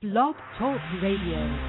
Blog Talk Radio.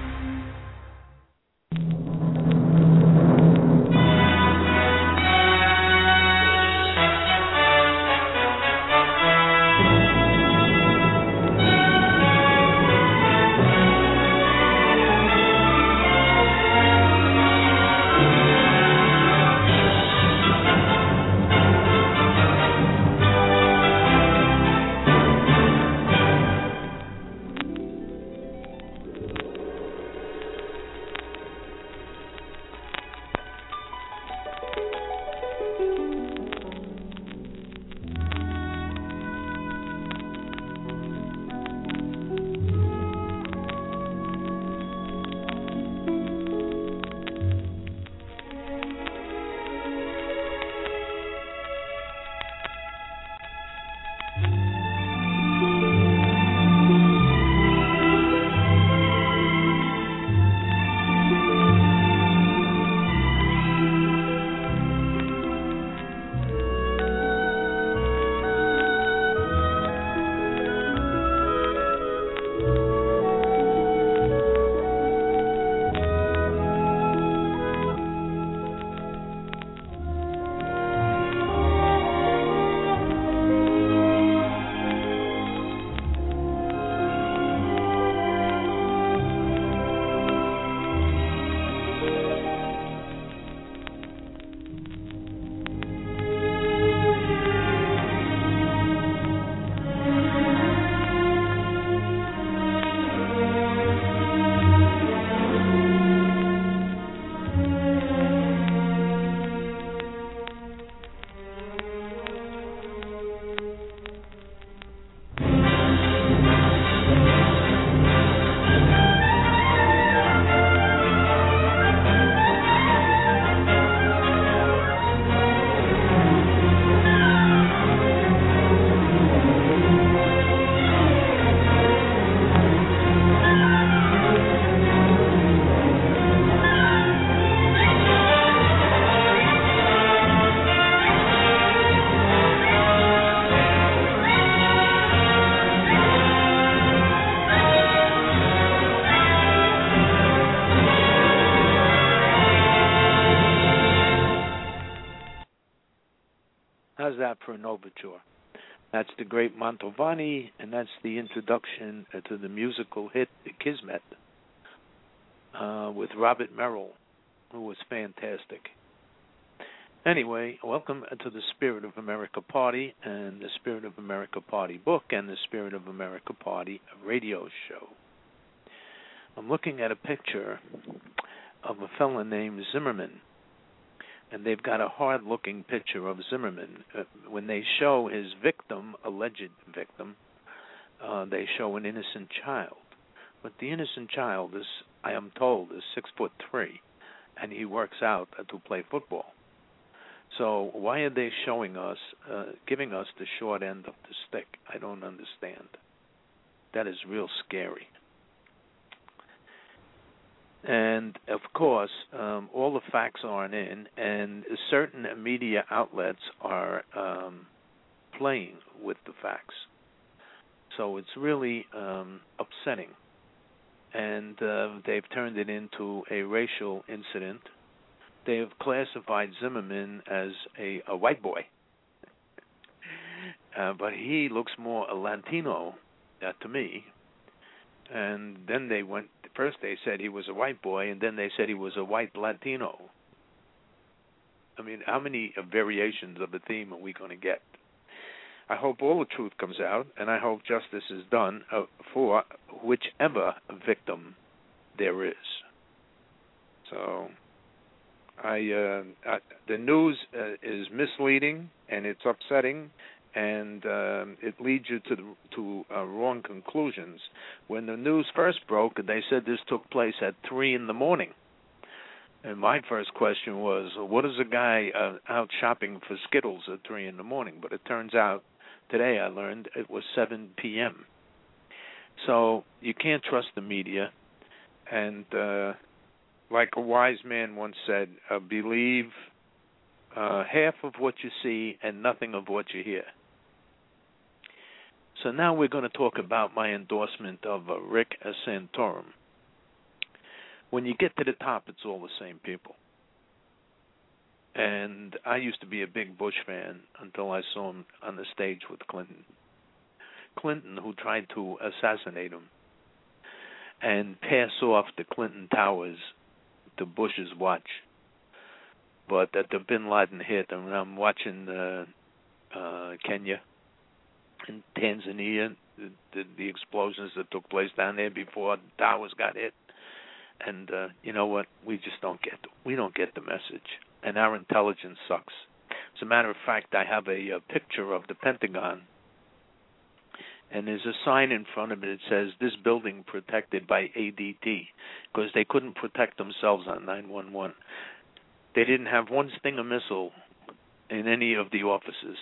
How's that for an overture? That's the great Mantovani, and that's the introduction to the musical hit Kismet with Robert Merrill, who was fantastic. Anyway, welcome to the Spirit of America Party and the Spirit of America Party book and the Spirit of America Party radio show. I'm looking at a picture of a fellow named Zimmerman. And they've got a hard-looking picture of Zimmerman. When they show his victim, alleged victim, they show an innocent child. But the innocent child is, I am told, is 6'3", and he works out to play football. So why are they showing us, giving us the short end of the stick? I don't understand. That is real scary. And, of course, all the facts aren't in, and certain media outlets are playing with the facts. So it's really upsetting. And they've turned it into a racial incident. They have classified Zimmerman as a white boy. But he looks more a Latino to me. And then first they said he was a white boy, and then they said he was a white Latino. I mean, how many variations of the theme are we going to get? I hope all the truth comes out, and I hope justice is done for whichever victim there is. So, the news is misleading, and it's upsetting, and it leads you to wrong conclusions. When the news first broke, they said this took place at 3 in the morning. And my first question was, what is a guy out shopping for Skittles at 3 in the morning? But it turns out, today I learned, it was 7 p.m. So you can't trust the media. And like a wise man once said, believe half of what you see and nothing of what you hear. So now we're going to talk about my endorsement of Rick Santorum. When you get to the top, it's all the same people. And I used to be a big Bush fan until I saw him on the stage with Clinton. Clinton, who tried to assassinate him and pass off the Clinton Towers to Bush's watch. But at the Bin Laden hit, and I'm watching Kenya and Tanzania, the explosions that took place down there before the towers got hit. And you know what? We just don't get the message. And our intelligence sucks. As a matter of fact, I have a picture of the Pentagon, and there's a sign in front of it that says, "This building protected by ADT," because they couldn't protect themselves on 9/11. They didn't have one Stinger missile in any of the offices.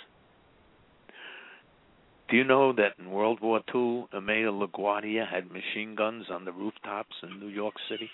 Do you know that in World War II, Mayor LaGuardia had machine guns on the rooftops in New York City?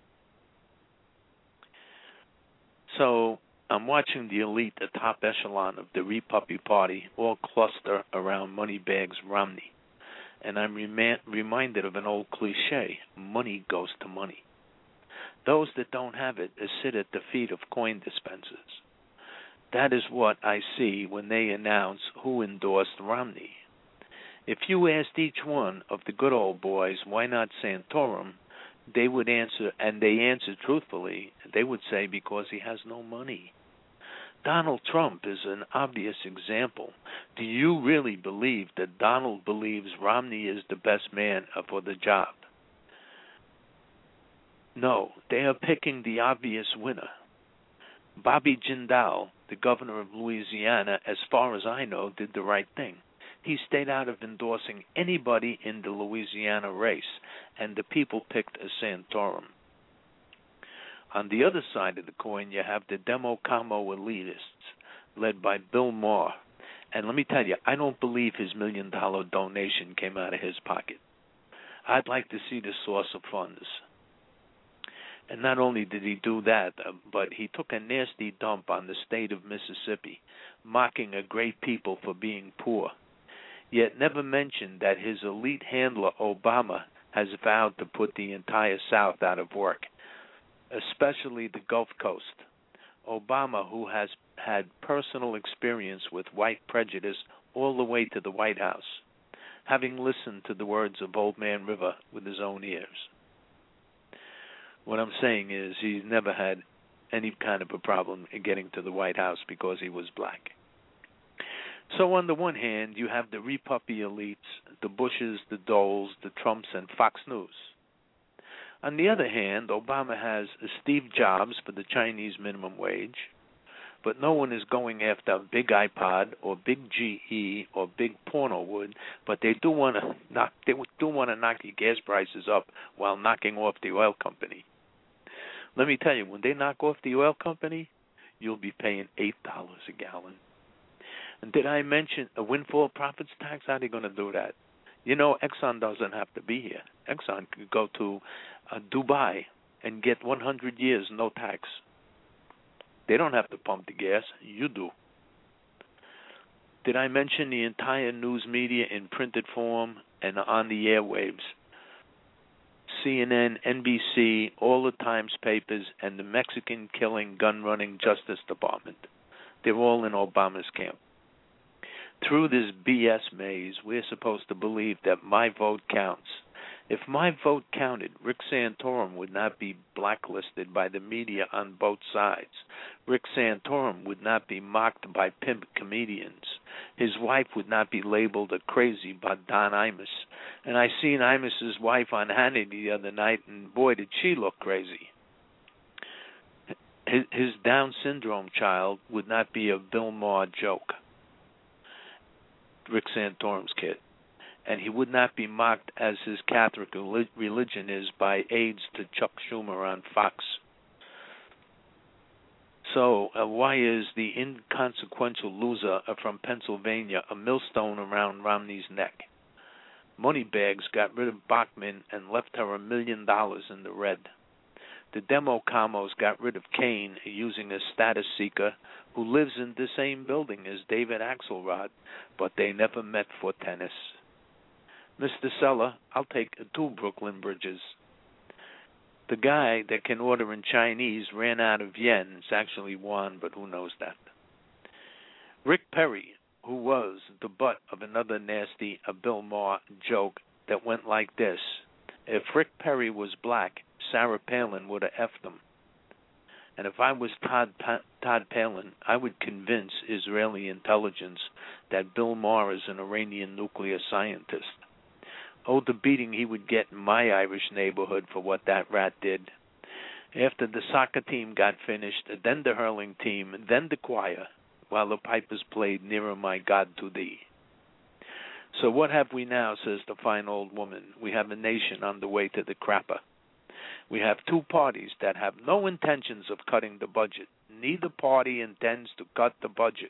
So I'm watching the elite, the top echelon of the Republican Party, all cluster around Moneybags Romney. And I'm reminded of an old cliche: money goes to money. Those that don't have it sit at the feet of coin dispensers. That is what I see when they announce who endorsed Romney. If you asked each one of the good old boys, why not Santorum, they would answer, and they answered truthfully, they would say because he has no money. Donald Trump is an obvious example. Do you really believe that Donald believes Romney is the best man for the job? No, they are picking the obvious winner. Bobby Jindal, the governor of Louisiana, as far as I know, did the right thing. He stayed out of endorsing anybody in the Louisiana race, and the people picked a Santorum. On the other side of the coin, you have the Demo-Como elitists, led by Bill Maher. And let me tell you, I don't believe his $1 million donation came out of his pocket. I'd like to see the source of funds. And not only did he do that, but he took a nasty dump on the state of Mississippi, mocking a great people for being poor, yet never mentioned that his elite handler, Obama, has vowed to put the entire South out of work, especially the Gulf Coast. Obama, who has had personal experience with white prejudice all the way to the White House, having listened to the words of Old Man River with his own ears. What I'm saying is he's never had any kind of a problem in getting to the White House because he was black. So on the one hand, you have the Republican elites, the Bushes, the Doles, the Trumps, and Fox News. On the other hand, Obama has Steve Jobs for the Chinese minimum wage, but no one is going after Big iPod or Big GE or Big Pornowood, but they do want to knock your gas prices up while knocking off the oil company. Let me tell you, when they knock off the oil company, you'll be paying $8 a gallon. And did I mention a windfall profits tax? How are they going to do that? You know, Exxon doesn't have to be here. Exxon could go to Dubai and get 100 years no tax. They don't have to pump the gas. You do. Did I mention the entire news media in printed form and on the airwaves? CNN, NBC, all the Times papers, and the Mexican-killing, gun-running Justice Department. They're all in Obama's camp. Through this BS maze, we're supposed to believe that my vote counts. If my vote counted, Rick Santorum would not be blacklisted by the media on both sides. Rick Santorum would not be mocked by pimp comedians. His wife would not be labeled a crazy by Don Imus. And I seen Imus's wife on Hannity the other night, and boy, did she look crazy. His Down syndrome child would not be a Bill Maher joke. Rick Santorum's kid. And he would not be mocked as his Catholic religion is by aides to Chuck Schumer on Fox. So why is the inconsequential loser from Pennsylvania a millstone around Romney's neck? Moneybags got rid of Bachmann and left her $1 million in the red. The Demo-Comos got rid of Kane using a status seeker who lives in the same building as David Axelrod, but they never met for tennis. Mr. Seller, I'll take 2 Brooklyn Bridges. The guy that can order in Chinese ran out of yen. It's actually yuan, but who knows that? Rick Perry, who was the butt of another nasty Bill Maher joke that went like this. If Rick Perry was black, Sarah Palin would have effed him. And if I was Todd Palin, I would convince Israeli intelligence that Bill Maher is an Iranian nuclear scientist. Oh, the beating he would get in my Irish neighborhood for what that rat did. After the soccer team got finished, then the hurling team, then the choir, while the pipers played Nearer My God to Thee. So what have we now, says the fine old woman? We have a nation on the way to the crapper. We have 2 parties that have no intentions of cutting the budget. Neither party intends to cut the budget.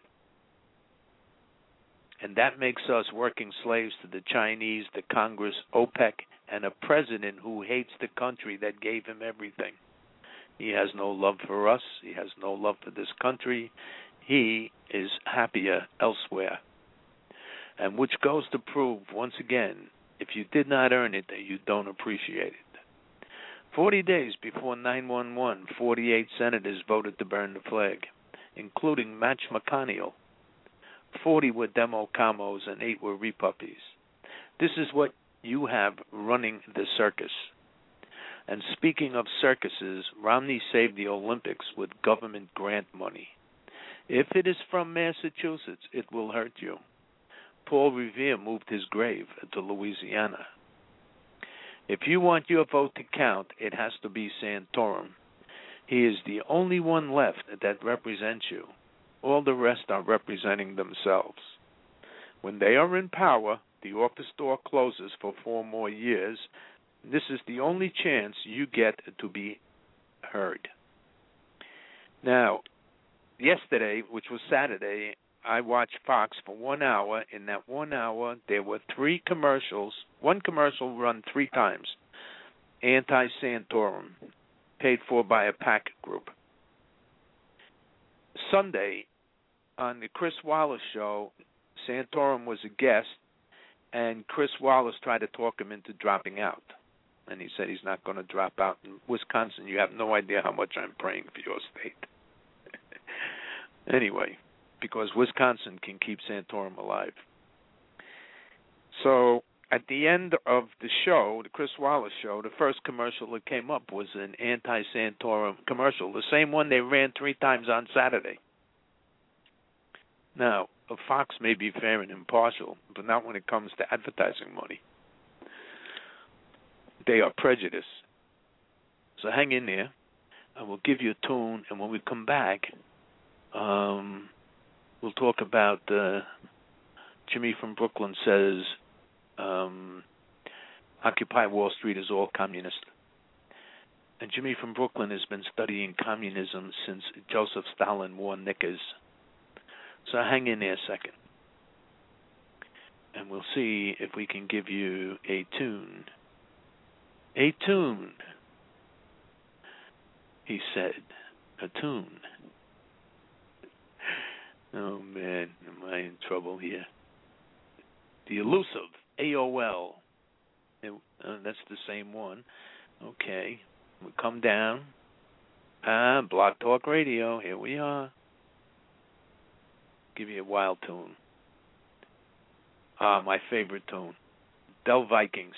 And that makes us working slaves to the Chinese, the Congress, OPEC, and a president who hates the country that gave him everything. He has no love for us. He has no love for this country. He is happier elsewhere. And which goes to prove, once again, if you did not earn it, that you don't appreciate it. 40 days before 9/11, 48 senators voted to burn the flag, including Mitch McConnell. 40 were Demo-Commos and 8 were Repuppies. This is what you have running the circus. And speaking of circuses, Romney saved the Olympics with government grant money. If it is from Massachusetts, it will hurt you. Paul Revere moved his grave to Louisiana. If you want your vote to count, it has to be Santorum. He is the only one left that represents you. All the rest are representing themselves. When they are in power, the office door closes for 4 more years. This is the only chance you get to be heard. Now, yesterday, which was Saturday, I watched Fox for 1 hour. In that 1 hour, there were 3 commercials. One commercial run 3 times. Anti-Santorum, paid for by a PAC group. Sunday, on the Chris Wallace show, Santorum was a guest, and Chris Wallace tried to talk him into dropping out. And he said he's not going to drop out. In Wisconsin, you have no idea how much I'm praying for your state. Anyway, because Wisconsin can keep Santorum alive. So at the end of the show, the Chris Wallace show, the first commercial that came up was an anti-Santorum commercial, the same one they ran 3 times on Saturday. Now, Fox may be fair and impartial, but not when it comes to advertising money. They are prejudiced. So hang in there. I will give you a tune, and when we come back, we'll talk about Jimmy from Brooklyn says Occupy Wall Street is all communist. And Jimmy from Brooklyn has been studying communism since Joseph Stalin wore knickers. So hang in there a second. And we'll see if we can give you a tune. A tune. He said, a tune. Oh, man, am I in trouble here? The Elusive, AOL. That's the same one. Okay, we come down. Blog Talk Radio, here we are. Give you a wild tune. My favorite tune. Del Vikings.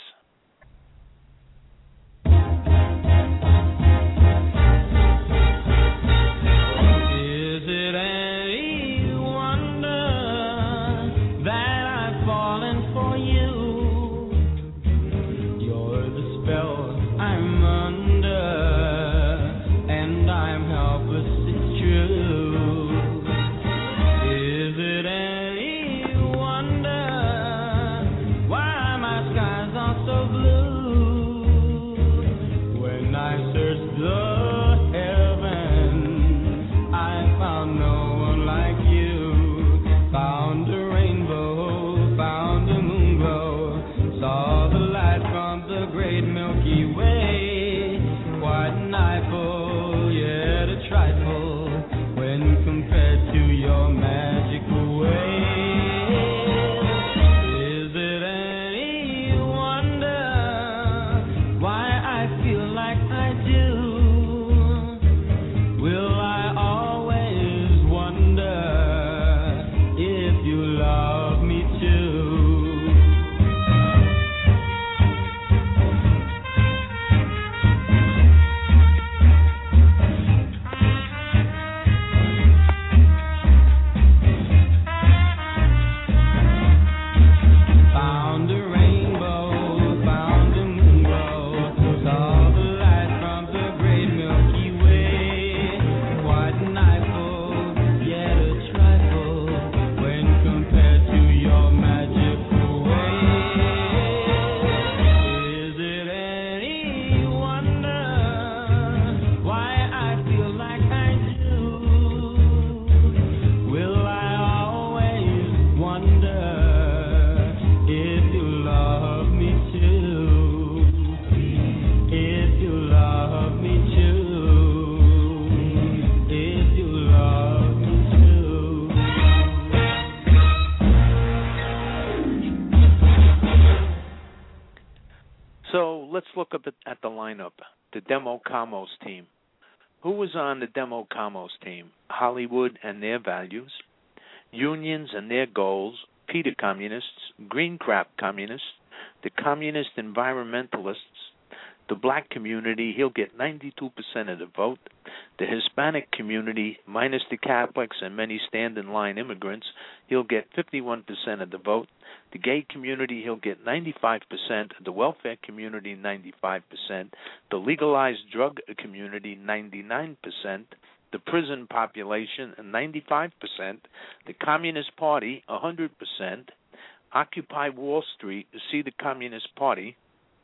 So let's look up at the lineup. The Demo Comos team. Who was on the Demo Comos team? Hollywood and their values, unions and their goals, PETA communists, green crap communists, the communist environmentalists, the black community, he'll get 92% of the vote. The Hispanic community, minus the Catholics and many stand-in-line immigrants, he'll get 51% of the vote. The gay community, he'll get 95%. The welfare community, 95%. The legalized drug community, 99%. The prison population, 95%. The Communist Party, 100%. Occupy Wall Street, see the Communist Party.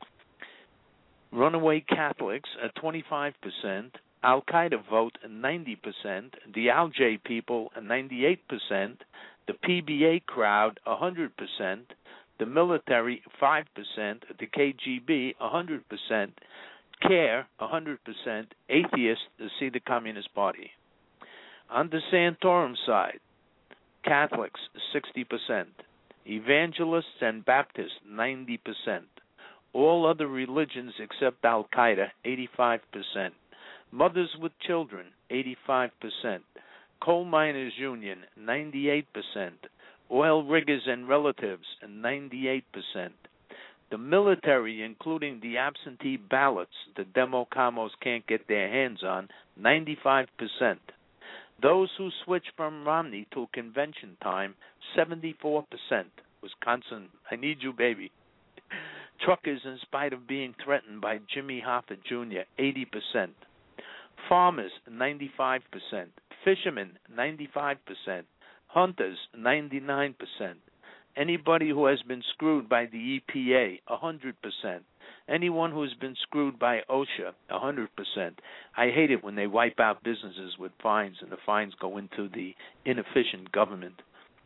Runaway Catholics, 25%. Al-Qaeda vote, 90%. The Al-J people, 98%. The PBA crowd, 100%. The military, 5%. The KGB, 100%. CARE, 100%. Atheists, see the Communist Party. On the Santorum side, Catholics, 60%. Evangelists and Baptists, 90%. All other religions except Al-Qaeda, 85%. Mothers with children, 85%. Coal Miners Union, 98%. Oil riggers and relatives, 98%. The military, including the absentee ballots the Demo Comos can't get their hands on, 95%. Those who switch from Romney till convention time, 74%. Wisconsin, I need you, baby. Truckers, in spite of being threatened by Jimmy Hoffa Jr., 80%. Farmers, 95%. Fishermen, 95%. Hunters, 99%. Anybody who has been screwed by the EPA, 100%. Anyone who has been screwed by OSHA, 100%. I hate it when they wipe out businesses with fines and the fines go into the inefficient government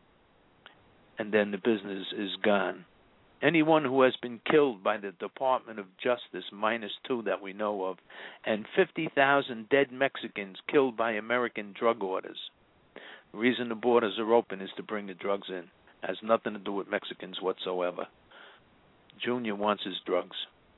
and then the business is gone. Anyone who has been killed by the Department of Justice, -2 that we know of, and 50,000 dead Mexicans killed by American drug orders. The reason the borders are open is to bring the drugs in. Has nothing to do with Mexicans whatsoever. Junior wants his drugs.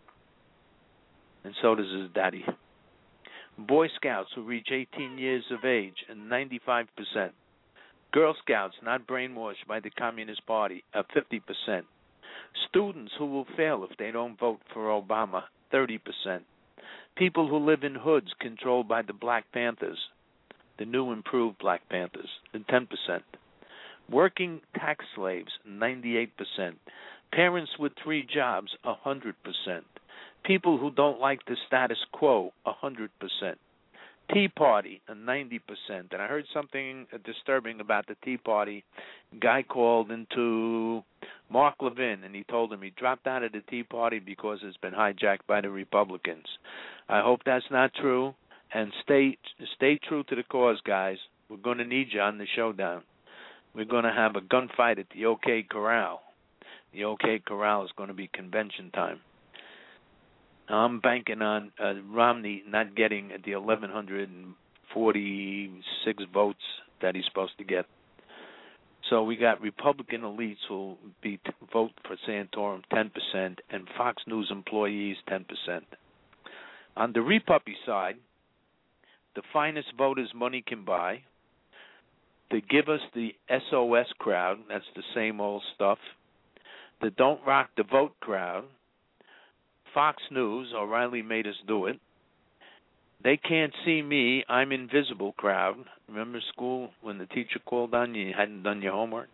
And so does his daddy. Boy Scouts who reach 18 years of age, and 95%. Girl Scouts not brainwashed by the Communist Party, 50%. Students who will fail if they don't vote for Obama, 30%. People who live in hoods controlled by the Black Panthers, the new improved Black Panthers, 10%. Working tax slaves, 98%. Parents with 3 jobs, 100%. People who don't like the status quo, 100%. Tea Party, 90%. And I heard something disturbing about the Tea Party. A guy called into Mark Levin, and he told him he dropped out of the Tea Party because it's been hijacked by the Republicans. I hope that's not true, and stay true to the cause, guys. We're going to need you on the showdown. We're going to have a gunfight at the OK Corral. The OK Corral is going to be convention time. I'm banking on Romney not getting the 1,146 votes that he's supposed to get. So we got Republican elites who will vote for Santorum, 10%, and Fox News employees, 10%. On the Repuppy side, the finest voters money can buy. They give us the SOS crowd, that's the same old stuff. The Don't Rock the Vote crowd. Fox News, O'Reilly made us do it. They can't see me, I'm invisible crowd. Remember school when the teacher called on you, you hadn't done your homework?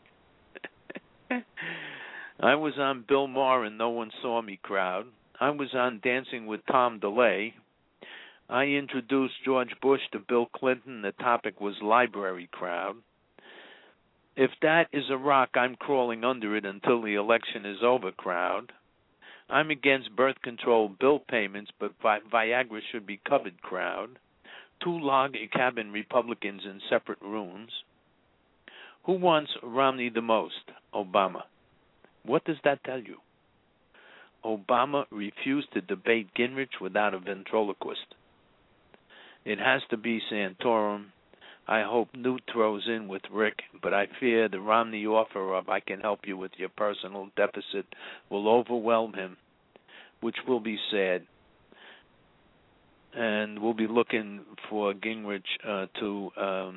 I was on Bill Maher and no one saw me crowd. I was on Dancing with Tom DeLay. I introduced George Bush to Bill Clinton. The topic was library crowd. If that is a rock, I'm crawling under it until the election is over crowd. I'm against birth control bill payments, but Viagra should be covered crowd. 2 log cabin Republicans in separate rooms. Who wants Romney the most? Obama. What does that tell you? Obama refused to debate Gingrich without a ventriloquist. It has to be Santorum. I hope Newt throws in with Rick, but I fear the Romney offer of I can help you with your personal deficit will overwhelm him. which will be sad. And we'll be looking for Gingrich to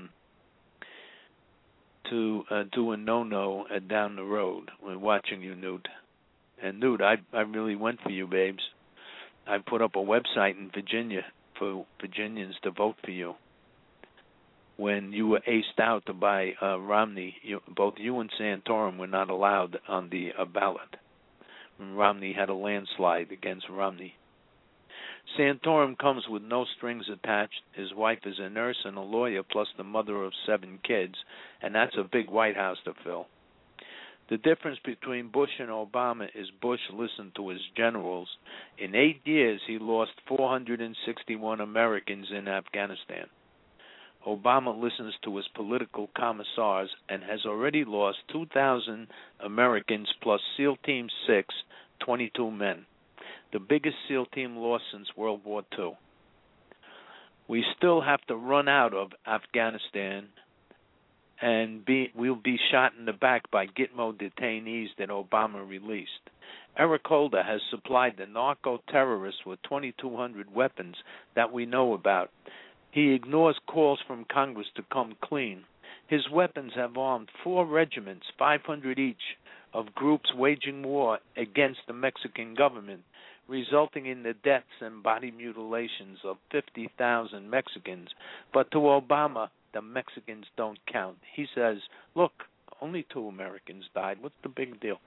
do a no-no down the road. We're watching you, Newt. And Newt, I really went for you, babes. I put up a website in Virginia for Virginians to vote for you. When you were aced out by Romney, both you and Santorum were not allowed on the ballot. Romney had a landslide against Romney. Santorum comes with no strings attached. His wife is a nurse and a lawyer, plus the mother of 7 kids, and that's a big White House to fill. The difference between Bush and Obama is Bush listened to his generals. In 8 years, he lost 461 Americans in Afghanistan. Obama listens to his political commissars and has already lost 2,000 Americans plus SEAL Team 6, 22 men. The biggest SEAL team loss since World War II. We still have to run out of Afghanistan, and we'll be shot in the back by Gitmo detainees that Obama released. Eric Holder has supplied the narco-terrorists with 2,200 weapons that we know about. He ignores calls from Congress to come clean. His weapons have armed 4 regiments, 500 each, of groups waging war against the Mexican government, resulting in the deaths and body mutilations of 50,000 Mexicans. But to Obama, the Mexicans don't count. He says, look, only 2 Americans died. What's the big deal?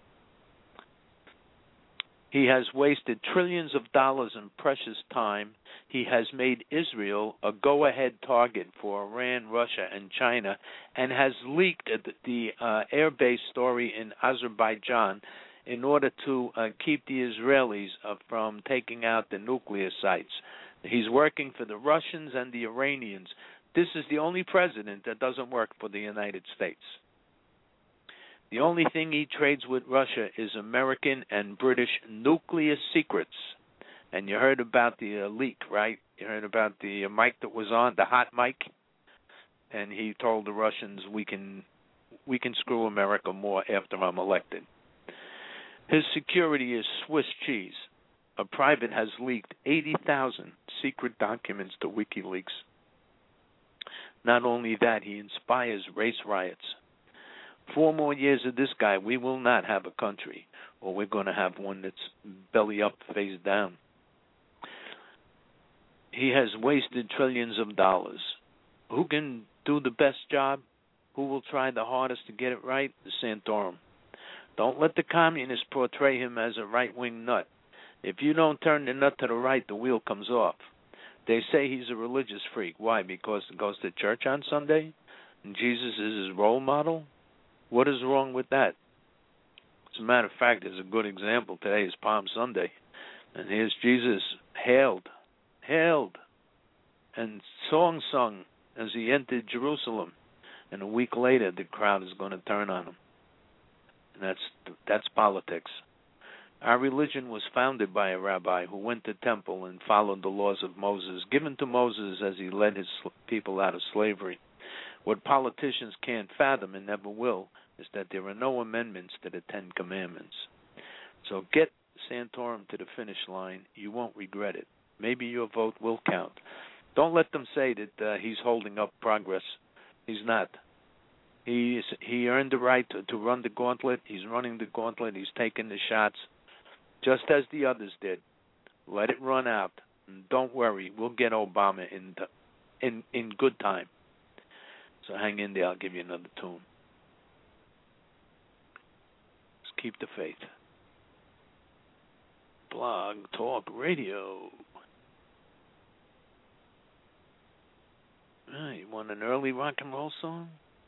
He has wasted trillions of dollars in precious time. He has made Israel a go-ahead target for Iran, Russia, and China, and has leaked the air base story in Azerbaijan in order to keep the Israelis from taking out the nuclear sites. He's working for the Russians and the Iranians. This is the only president that doesn't work for the United States. The only thing he trades with Russia is American and British nuclear secrets. And you heard about the leak, right? You heard about the mic that was on, the hot mic? And he told the Russians, we can screw America more after I'm elected. His security is Swiss cheese. A private has leaked 80,000 secret documents to WikiLeaks. Not only that, he inspires race riots. 4 more years of this guy, we will not have a country, or we're going to have one that's belly up, face down. He has wasted trillions of dollars. Who can do the best job? Who will try the hardest to get it right? The Santorum. Don't let the communists portray him as a right-wing nut. If you don't turn the nut to the right, the wheel comes off. They say he's a religious freak. Why? Because he goes to church on Sunday? And Jesus is his role model? What is wrong with that? As a matter of fact, there's a good example. Today is Palm Sunday. And here's Jesus hailed, and song sung as he entered Jerusalem. And a week later, the crowd is going to turn on him. And that's politics. Our religion was founded by a rabbi who went to temple and followed the laws of Moses, given to Moses as he led his people out of slavery. What politicians can't fathom and never will is that there are no amendments to the 10 Commandments. So get Santorum to the finish line. You won't regret it. Maybe your vote will count. Don't let them say that he's holding up progress. He's not. He earned the right to run the gauntlet. He's running the gauntlet. He's taking the shots, just as the others did. Let it run out. And don't worry. We'll get Obama in good time. So hang in there. I'll give you another tune. Let's keep the faith. Blog Talk Radio. You want an early rock and roll song?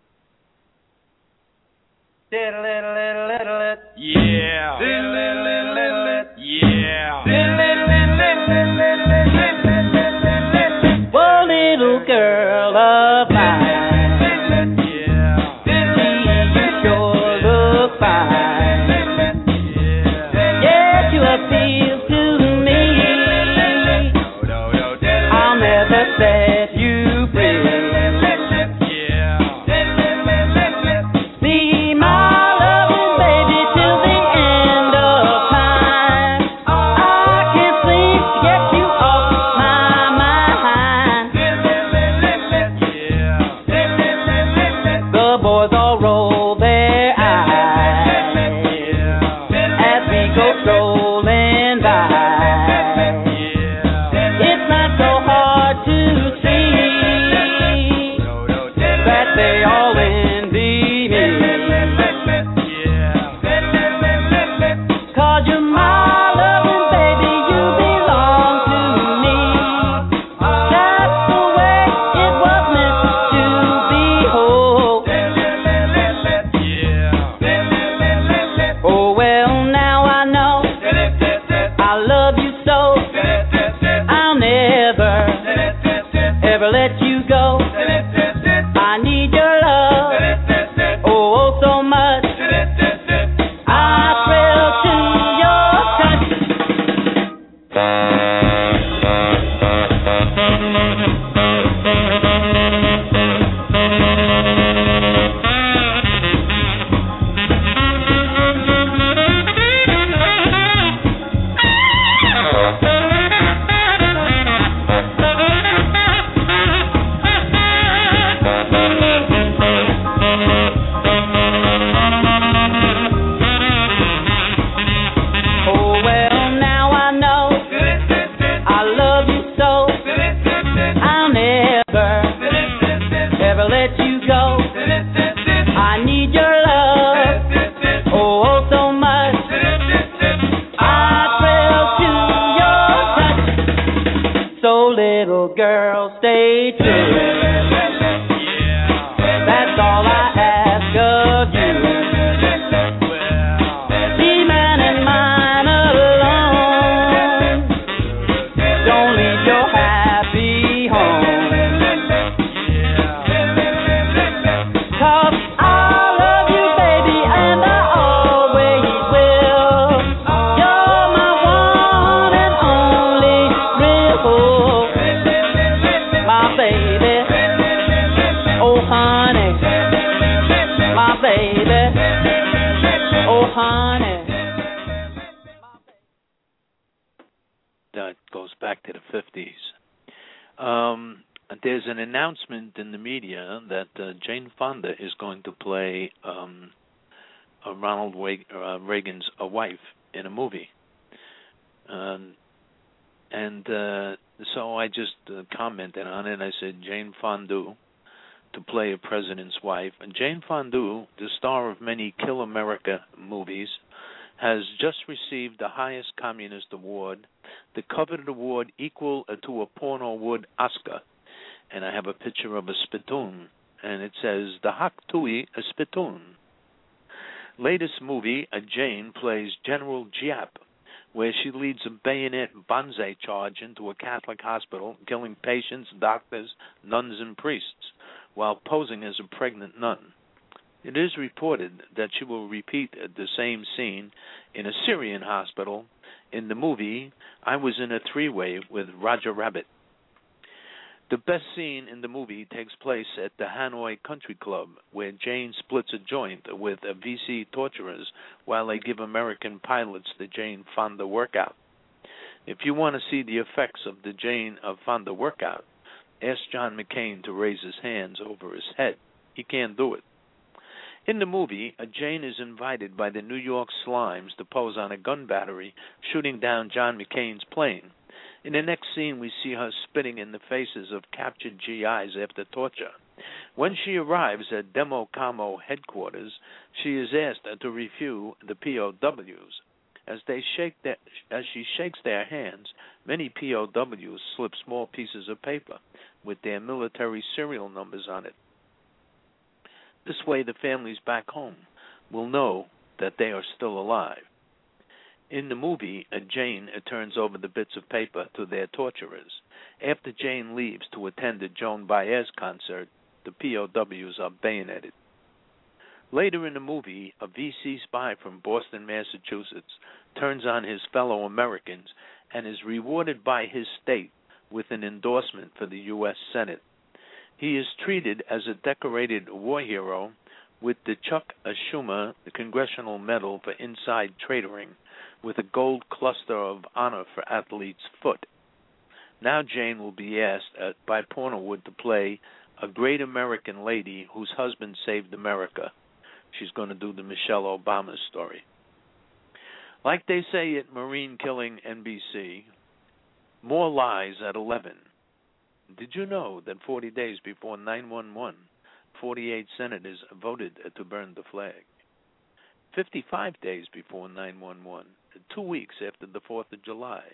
Yeah. Yeah. One little girl of mine. Yeah. You sure look fine. Yeah, you appeal to me. I'll never set you free. I ever let you go. I need your love, oh, oh so much. I thrill to your touch. Girl, stay true. That's all I ask of you. Be man and mine alone. Don't leave your happy home. 'Cause I love you, baby, and I always will. You're my one and only real baby, oh honey, my baby, oh honey. That goes back to the 50s. There's an announcement in the media that Jane Fonda is going to play Ronald Reagan's wife in a movie. So I just commented on it. I said Jane Fonda to play a president's wife. And Jane Fonda, the star of many Kill America movies, has just received the highest communist award, the coveted award equal to a porno award Oscar. And I have a picture of a spittoon, and it says the Hak Tui a spittoon. Latest movie, Jane plays General Giap, where she leads a bayonet banzai charge into a Catholic hospital, killing patients, doctors, nuns, and priests, while posing as a pregnant nun. It is reported that she will repeat the same scene in a Syrian hospital in the movie I Was in a Three-Way with Roger Rabbit. The best scene in the movie takes place at the Hanoi Country Club, where Jane splits a joint with VC torturers while they give American pilots the Jane Fonda workout. If you want to see the effects of the Jane Fonda workout, ask John McCain to raise his hands over his head. He can't do it. In the movie, Jane is invited by the New York Slimes to pose on a gun battery, shooting down John McCain's plane. In the next scene, we see her spitting in the faces of captured GIs after torture. When she arrives at Demo Camo headquarters, she is asked to review the POWs. As she shakes their hands, many POWs slip small pieces of paper with their military serial numbers on it. This way, the families back home will know that they are still alive. In the movie, Jane turns over the bits of paper to their torturers. After Jane leaves to attend a Joan Baez concert, the POWs are bayoneted. Later in the movie, a VC spy from Boston, Massachusetts, turns on his fellow Americans and is rewarded by his state with an endorsement for the U.S. Senate. He is treated as a decorated war hero with the Chuck Schumer Congressional Medal for Inside Traitoring, with a gold cluster of honor for athlete's foot. Now Jane will be asked by Pornowood to play a great American lady whose husband saved America. She's going to do the Michelle Obama story. Like they say at Marine Killing NBC, more lies at 11. Did you know that 40 days before 9/11, 48 senators voted to burn the flag? 55 days before 9/11, 2 weeks after the 4th of July,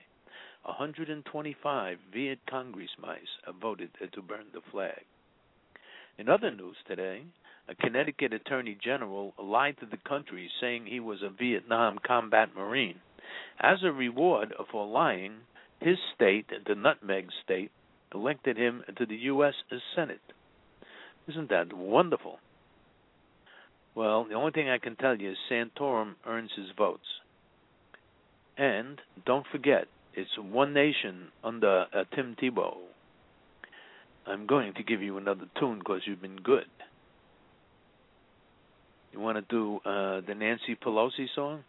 125 Viet Congress mice voted to burn the flag. In other news today, a Connecticut attorney general lied to the country saying he was a Vietnam combat Marine. As a reward for lying, his state, the Nutmeg State, elected him to the U.S. Senate. Isn't that wonderful? Well, the only thing I can tell you is Santorum earns his votes. And don't forget, it's one nation under Tim Tebow. I'm going to give you another tune because you've been good. You want to do the Nancy Pelosi song?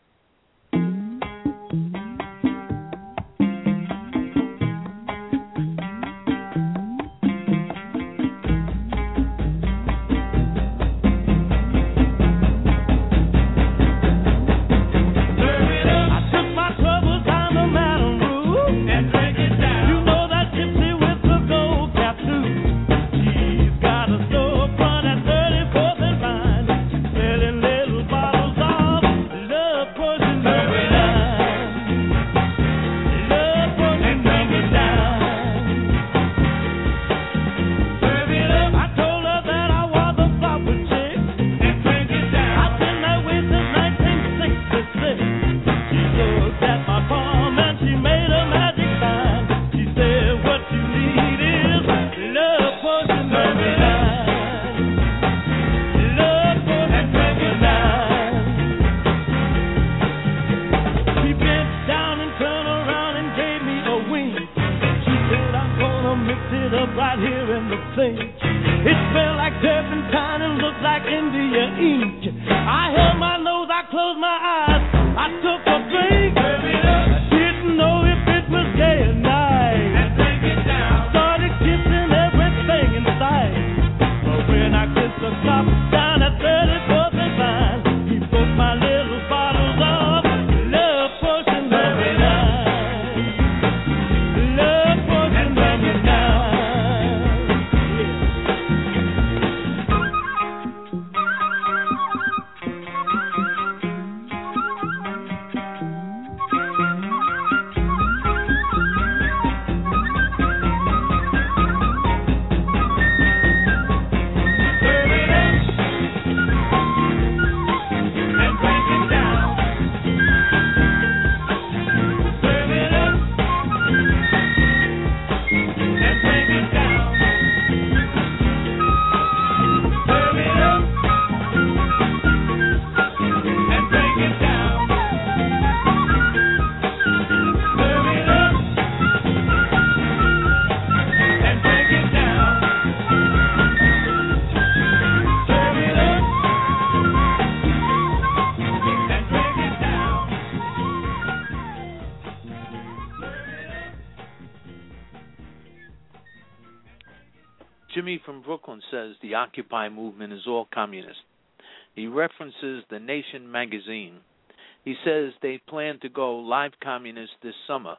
Jimmy from Brooklyn says the Occupy movement is all communist. He references The Nation magazine. He says they plan to go live communist this summer.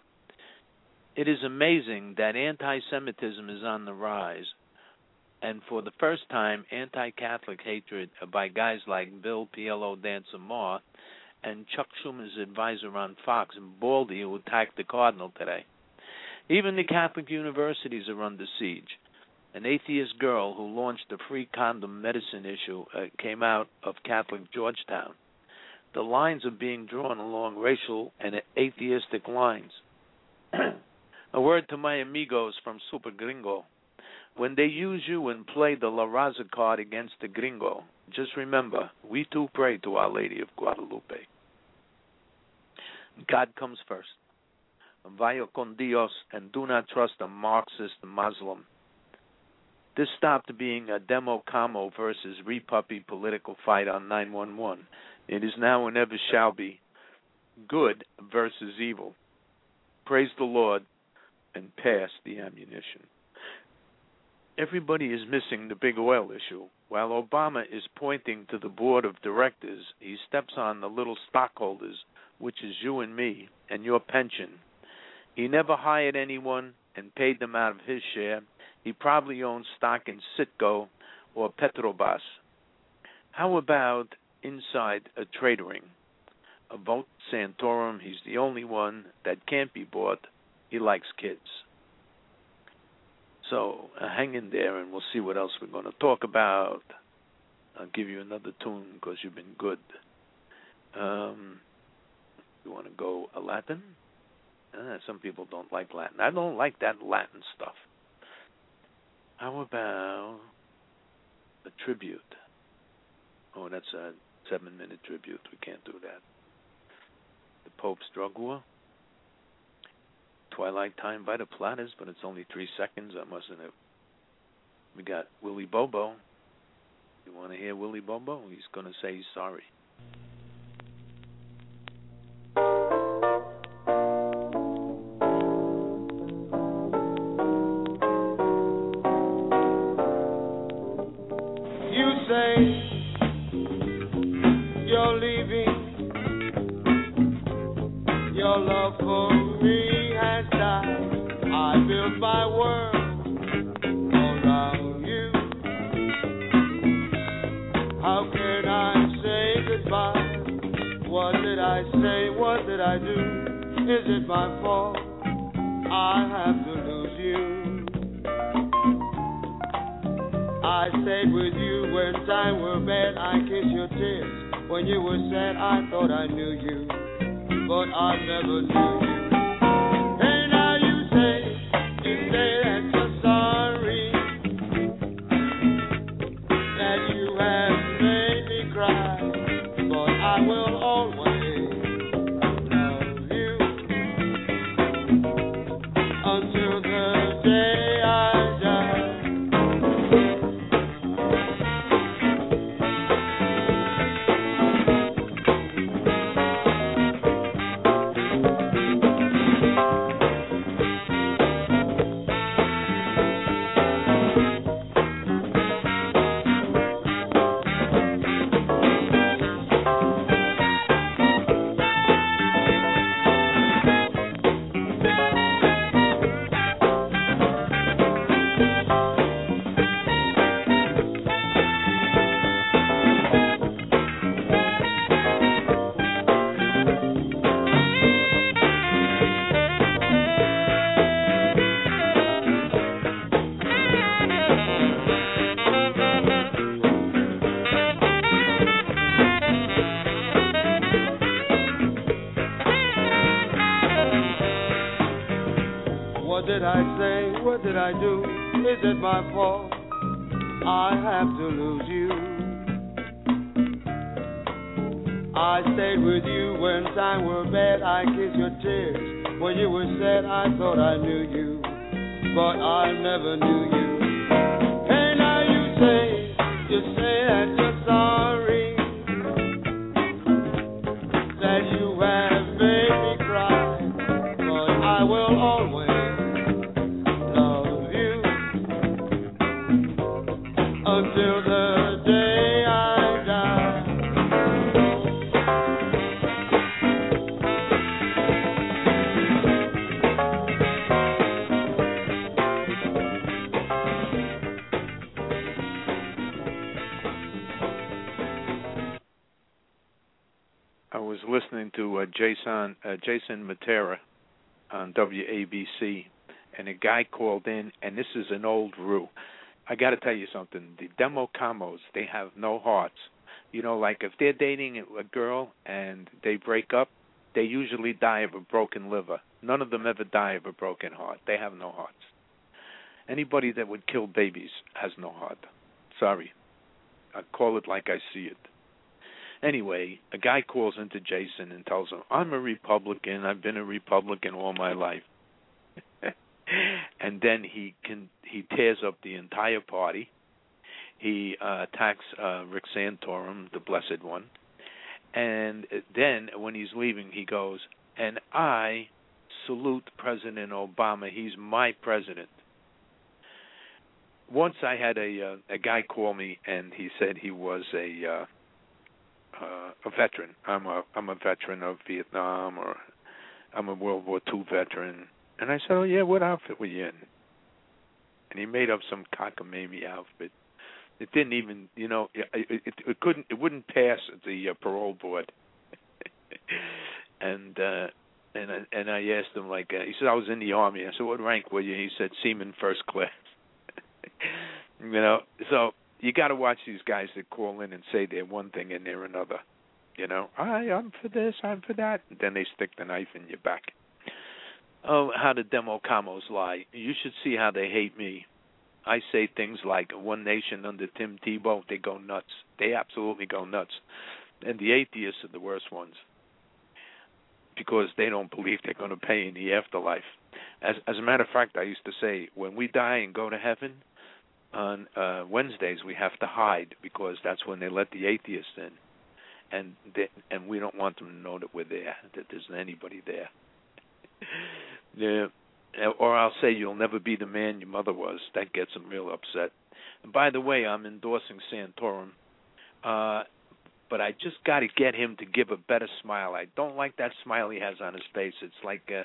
It is amazing that anti-Semitism is on the rise, and for the first time, anti-Catholic hatred by guys like Bill PLO Dancer Moore and Chuck Schumer's advisor on Fox and Baldy, who attacked the Cardinal today. Even the Catholic universities are under siege. An atheist girl who launched the free condom medicine issue came out of Catholic Georgetown. The lines are being drawn along racial and atheistic lines. A word to my amigos from Super Gringo. When they use you and play the La Raza card against the Gringo, just remember, we too pray to Our Lady of Guadalupe. God comes first. Vaya con Dios, and do not trust a Marxist Muslim. This stopped being a demo Como versus Repuppy political fight on 911. It is now and ever shall be good versus evil. Praise the Lord and pass the ammunition. Everybody is missing the big oil issue. While Obama is pointing to the board of directors, he steps on the little stockholders, which is you and me, and your pension. He never hired anyone and paid them out of his share. He probably owns stock in Citgo or Petrobras. How about inside a tradering? A vote Santorum, he's the only one that can't be bought. He likes kids. So hang in there and we'll see what else we're going to talk about. I'll give you another tune because you've been good. You want to go Latin? Some people don't like Latin. I don't like that Latin stuff. How about a tribute? Oh, that's a 7-minute tribute. We can't do that. The Pope's Drug War. Twilight Time by the Platters, but it's only 3 seconds. I mustn't have. We got Willie Bobo. You want to hear Willie Bobo? He's going to say he's sorry. You say you're leaving. Your love for me has died. I built my world around you. How can I say goodbye? What did I say? What did I do? Is it my fault? I have to lose you. I stayed with you when times were bad. I kissed your tears. When you were sad, I thought I knew you, but I never knew you. Hey, now you say that you're sorry, that you have made me cry, but I will always love you until the day I die. What did I say? What did I do? Is it my fault? I have to lose you. I stayed with you when times were bad. I kissed your tears. When you were sad, I thought I knew you, but I never knew you. Hey, now you say that you're sorry, that you have made me cry, but I will always until the day I die. I was listening to Jason Matera on WABC, and a guy called in, and this is an old rue. I got to tell you something. The demo camos, they have no hearts. You know, like if they're dating a girl and they break up, they usually die of a broken liver. None of them ever die of a broken heart. They have no hearts. Anybody that would kill babies has no heart. Sorry. I call it like I see it. Anyway, a guy calls into Jason and tells him, I'm a Republican. I've been a Republican all my life. And then he tears up the entire party. He attacks Rick Santorum, the Blessed One. And then when he's leaving, he goes, and I salute President Obama. He's my president. Once I had a guy call me, and he said he was a veteran. I'm a veteran of Vietnam, or I'm a World War II veteran. And I said, oh, yeah, what outfit were you in? And he made up some cockamamie outfit. It didn't even, you know, it wouldn't pass the parole board. and I asked him, like, he said, I was in the Army. I said, what rank were you? He said, Seaman First Class. You know, so you got to watch these guys that call in and say they're one thing and they're another. You know, I'm for this, I'm for that. And then they stick the knife in your back. Oh, how the demo camos lie. You should see how they hate me. I say things like One Nation under Tim Tebow, they go nuts. They absolutely go nuts. And the atheists are the worst ones because they don't believe they're going to pay in the afterlife. As a matter of fact, I used to say, when we die and go to heaven, on Wednesdays we have to hide because that's when they let the atheists in. And we don't want them to know that we're there, that there's anybody there. Yeah. Or I'll say, you'll never be the man your mother was. That gets them real upset. And by the way, I'm endorsing Santorum, but I just got to get him to give a better smile. I don't like that smile he has on his face. It's like a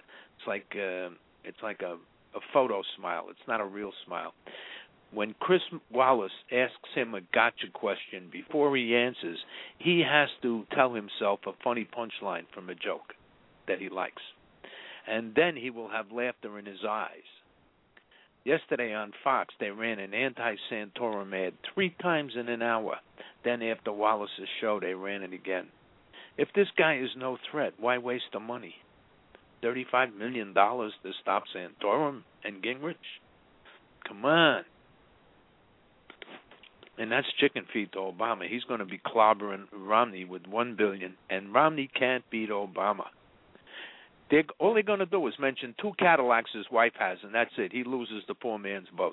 photo smile. It's not a real smile. When Chris Wallace asks him a gotcha question, before he answers, he has to tell himself a funny punchline from a joke that he likes. And then he will have laughter in his eyes. Yesterday on Fox, they ran an anti-Santorum ad 3 times in an hour. Then after Wallace's show, they ran it again. If this guy is no threat, why waste the money? $35 million to stop Santorum and Gingrich? Come on. And that's chicken feed to Obama. He's going to be clobbering Romney with $1 billion, and Romney can't beat Obama. All they're going to do is mention 2 Cadillacs his wife has, and that's it. He loses the poor man's vote.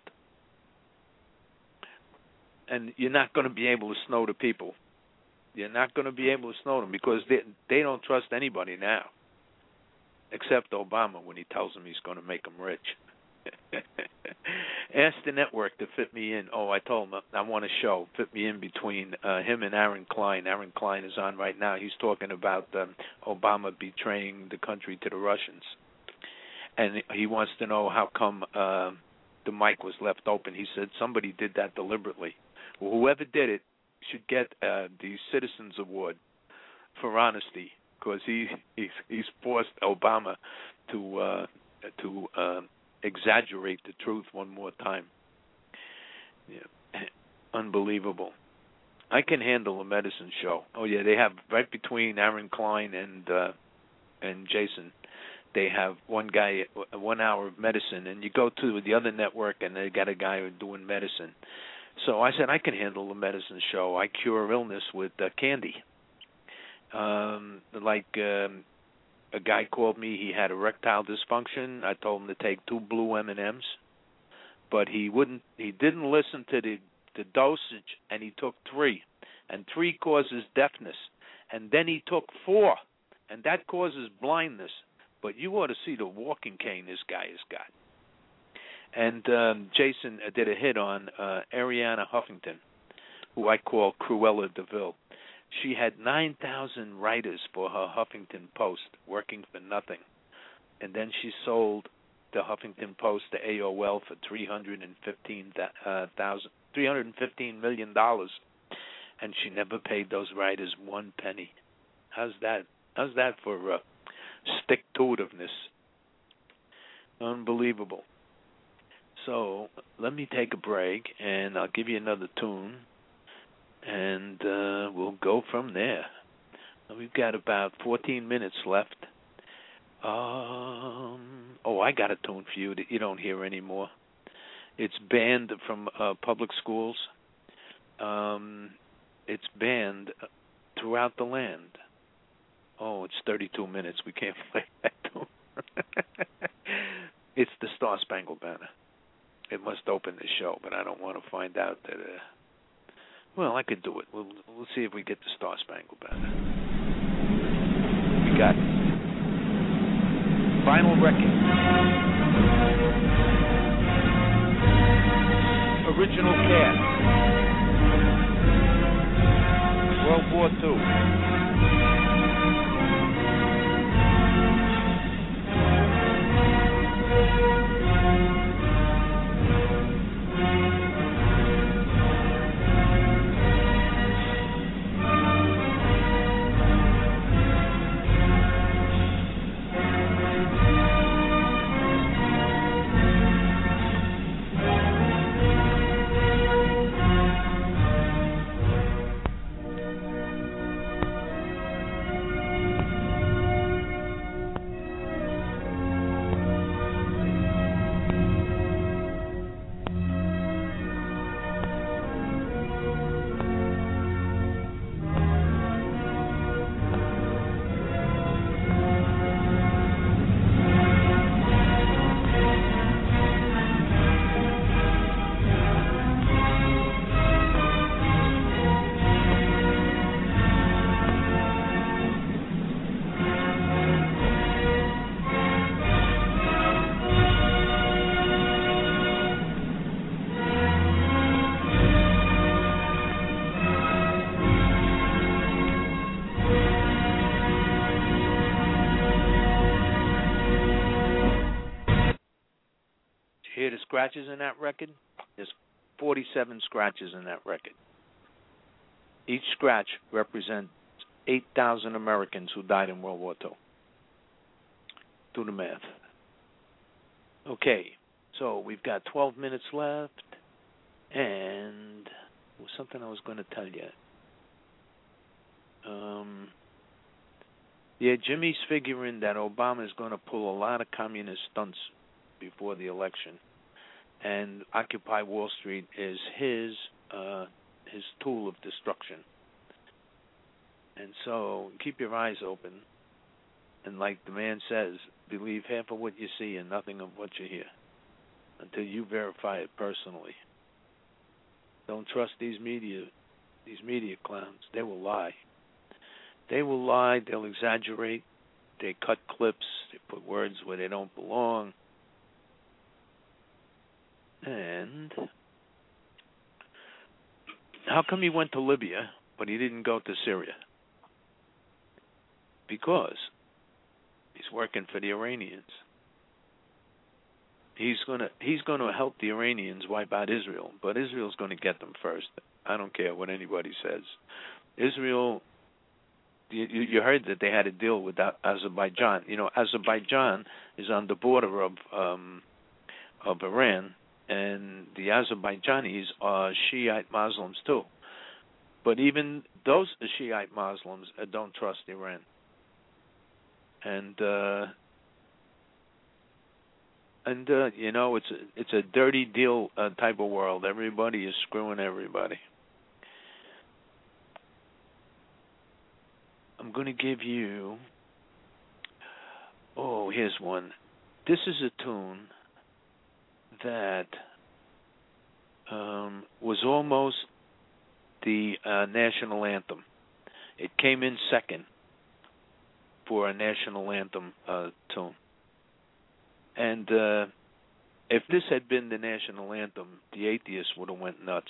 And you're not going to be able to snow the people. You're not going to be able to snow them because they don't trust anybody now, except Obama when he tells them he's going to make them rich. Ask the network to fit me in. Oh, I told him I want a show. Fit me in between him and Aaron Klein. Aaron Klein is on right now. He's talking about Obama betraying the country to the Russians. And he wants to know how come the mic was left open. He said somebody did that deliberately. Well, whoever did it should get the Citizens Award for honesty because he's forced Obama to exaggerate the truth one more time. Yeah. Unbelievable. I can handle a medicine show. Oh yeah, they have right between Aaron Klein and Jason. They have one guy 1 hour of medicine, and you go to the other network and they got a guy doing medicine. So I said I can handle a medicine show. I cure illness with candy. A guy called me. He had erectile dysfunction. I told him to take 2 blue M&Ms, but he wouldn't. He didn't listen to the dosage, and he took 3, and 3 causes deafness, and then he took 4, and that causes blindness. But you ought to see the walking cane this guy has got. And Jason did a hit on Arianna Huffington, who I call Cruella de Vil. She had 9,000 writers for her Huffington Post working for nothing. And then she sold the Huffington Post to AOL for $315 million. And she never paid those writers 1 penny. How's that? How's that for stick-to-itiveness? Unbelievable. So let me take a break, and I'll give you another tune. And we'll go from there. We've got about 14 minutes left. I got a tune for you that you don't hear anymore. It's banned from public schools. It's banned throughout the land. Oh, it's 32 minutes. We can't play that tune. It's the Star Spangled Banner. It must open the show, but I don't want to find out that... Well, I could do it. We'll see if we get the Star Spangled Banner. We got it. Final Wrecking. Original cast. World War II. hear the scratches in that record? There's 47 scratches in that record. Each scratch represents 8,000 Americans who died in World War II. Do the math. Okay, so we've got 12 minutes left, and there was something I was going to tell you. Yeah, Jimmy's figuring that Obama is going to pull a lot of communist stunts before the election, and Occupy Wall Street is his tool of destruction. And so keep your eyes open, and like the man says, believe half of what you see and nothing of what you hear until you verify it personally. Don't trust these media clowns. They will lie. They will lie, they'll exaggerate, they cut clips, they put words where they don't belong. And how come he went to Libya, but he didn't go to Syria? Because he's working for the Iranians. He's gonna help the Iranians wipe out Israel, but Israel's going to get them first. I don't care what anybody says. Israel. You heard that they had a deal with Azerbaijan. You know, Azerbaijan is on the border of Iran, and the Azerbaijanis are Shiite Muslims too. But even those Shiite Muslims don't trust Iran. And you know, it's a dirty deal type of world. Everybody is screwing everybody. I'm going to give you, here's one. This is a tune that was almost the national anthem. It came in second for a national anthem tune. And if this had been the national anthem, the atheists would have went nuts.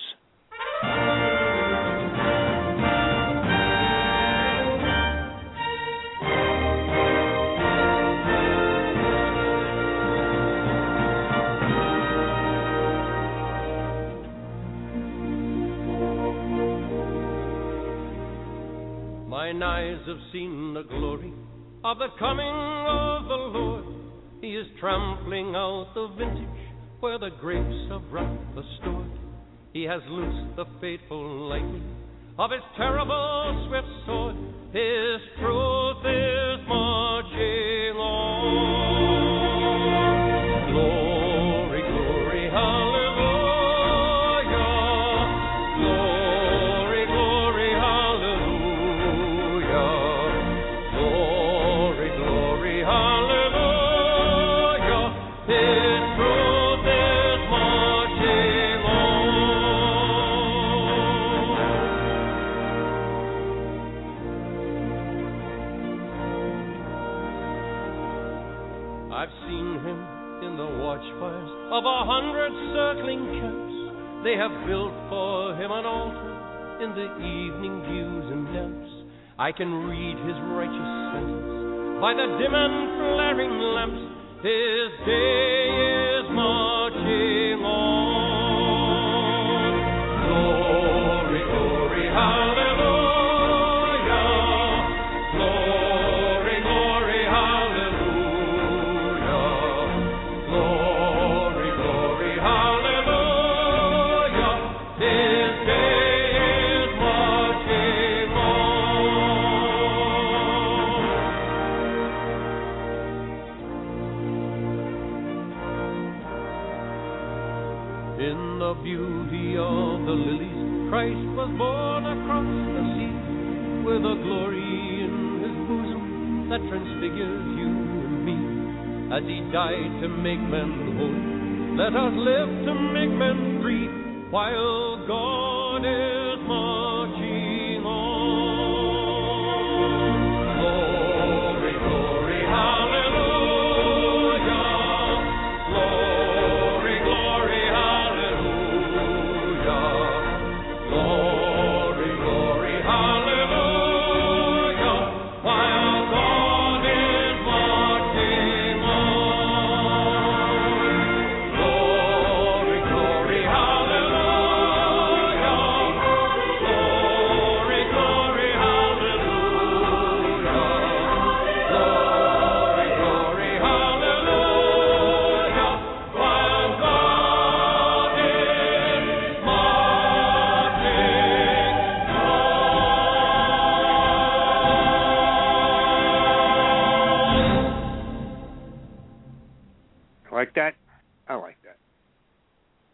Mine eyes have seen the glory of the coming of the Lord. He is trampling out the vintage where the grapes of wrath are stored. He has loosed the fateful lightning of his terrible swift sword. His truth is marching on. Glory, glory, hallelujah. Of 100 circling camps, they have built for him an altar in the evening dews and damps. I can read his righteous sentence by the dim and flaring lamps. His day is marching on. Glory, glory, hallelujah. Glory, glory, hallelujah. Glory, glory, hallelujah. His day is marching on. In the beauty of the lilies, Christ was born across the sea, with a glory in his bosom that transfigures you and me. As he died to make men holy, let us live to make men free, while God is marching on. Glory, glory, hallelujah. Glory, glory, hallelujah. Glory, glory, hallelujah. While God is marching on. Glory,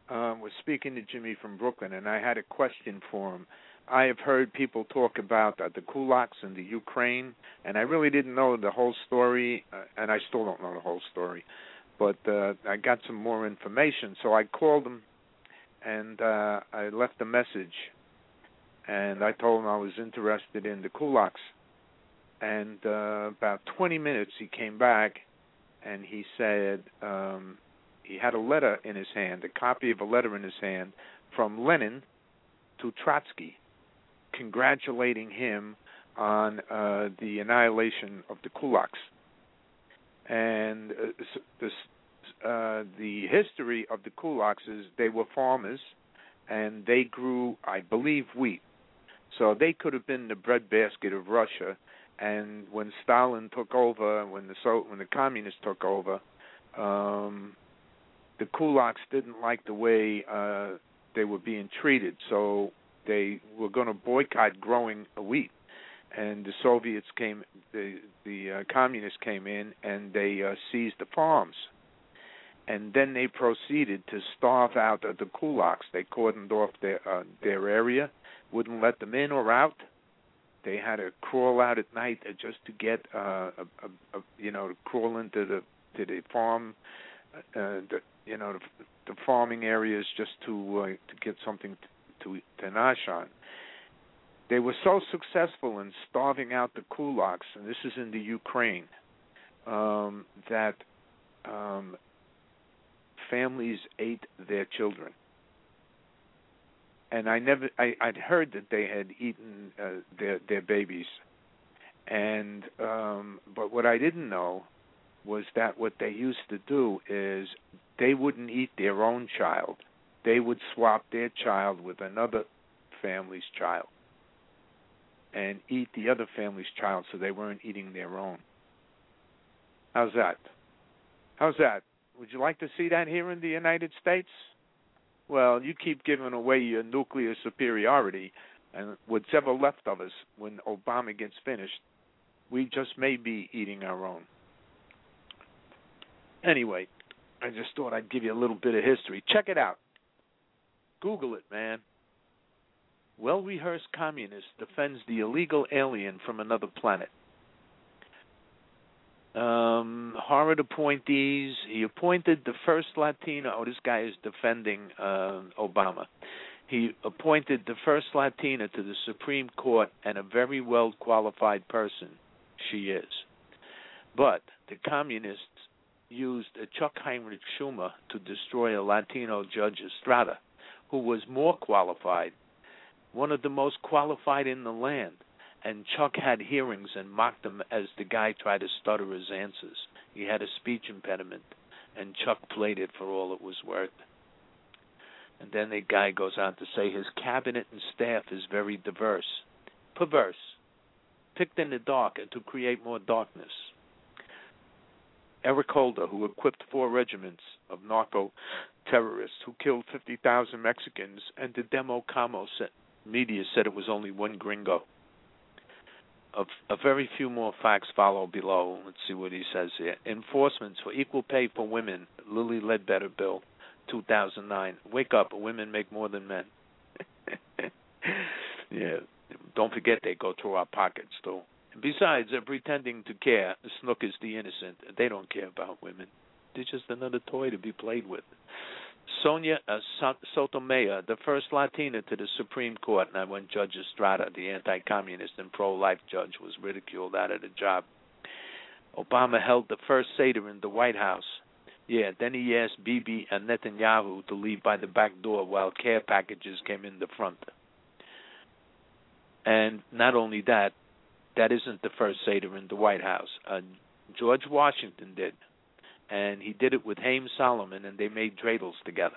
was speaking to Jimmy from Brooklyn, and I had a question for him. I have heard people talk about the kulaks in the Ukraine, and I really didn't know the whole story, and I still don't know the whole story. But I got some more information, so I called him, and I left a message, and I told him I was interested in the kulaks. And about 20 minutes, he came back, and he said he had a letter in his hand, a copy of a letter in his hand from Lenin to Trotsky, congratulating him on the annihilation of the kulaks. And the history of the kulaks is they were farmers, and they grew, I believe, wheat. So they could have been the breadbasket of Russia. And when Stalin took over, when the communists took over, the kulaks didn't like the way they were being treated, so they were going to boycott growing wheat. And the Soviets came, the communists came in, and they seized the farms. And then they proceeded to starve out the kulaks. They cordoned off their area, wouldn't let them in or out. They had to crawl out at night just to get, to crawl into the farm, the farming areas just to get something to nosh on. They were so successful in starving out the kulaks, and this is in the Ukraine, that families ate their children. And I'd heard that they had eaten their babies, and but what I didn't know was that what they used to do is they wouldn't eat their own child; they would swap their child with another family's child, and eat the other family's child, so they weren't eating their own. How's that? How's that? Would you like to see that here in the United States? Well, you keep giving away your nuclear superiority, and what's ever left of us when Obama gets finished, we just may be eating our own. Anyway, I just thought I'd give you a little bit of history. Check it out. Google it, man. Well-rehearsed communist defends the illegal alien from another planet. Harvard appointees. He appointed the first Latino. Oh, this guy is defending Obama. He appointed the first Latina to the Supreme Court, and a very well-qualified person she is. But the communists used Chuck Heinrich Schumer to destroy a Latino judge, Estrada, who was more qualified, one of the most qualified in the land. And Chuck had hearings and mocked him as the guy tried to stutter his answers. He had a speech impediment, and Chuck played it for all it was worth. And then the guy goes on to say his cabinet and staff is very diverse. Perverse. Picked in the dark and to create more darkness. Eric Holder, who equipped 4 regiments of narco-terrorists who killed 50,000 Mexicans, and the Demo Camo media said it was only one gringo. A very few more facts follow below. Let's see what he says here. Enforcements for equal pay for women, Lilly Ledbetter Bill, 2009. Wake up, women make more than men. Yeah, don't forget they go through our pockets, too. Besides, they're pretending to care. Snook is the innocent. They don't care about women. They're just another toy to be played with. Sonia Sotomayor, the first Latina to the Supreme Court, and when Judge Estrada, the anti-communist and pro-life judge, was ridiculed out of the job. Obama held the first Seder in the White House. Yeah, then he asked Bibi and Netanyahu to leave by the back door while care packages came in the front. And not only that, that isn't the first Seder in the White House. George Washington did. And he did it with Haym Solomon, and they made dreidels together.